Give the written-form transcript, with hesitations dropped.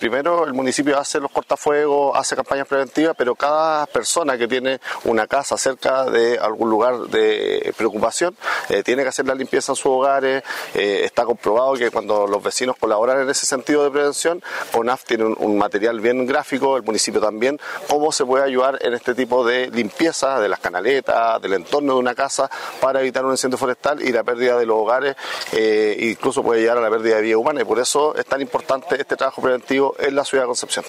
primero, el municipio hace los cortafuegos, hace campañas preventivas, pero cada persona que tiene una casa cerca de algún lugar de preocupación tiene que hacer la limpieza en sus hogares. Está comprobado que cuando los vecinos colaboran en ese sentido de prevención, CONAF tiene un material bien gráfico, el municipio también, cómo se puede ayudar en este tipo de limpieza de las canaletas, del entorno de una casa, para evitar un incendio forestal y la pérdida de los hogares, incluso puede llegar a la pérdida de vida humana, y por eso es tan importante este trabajo preventivo en la ciudad de Concepción.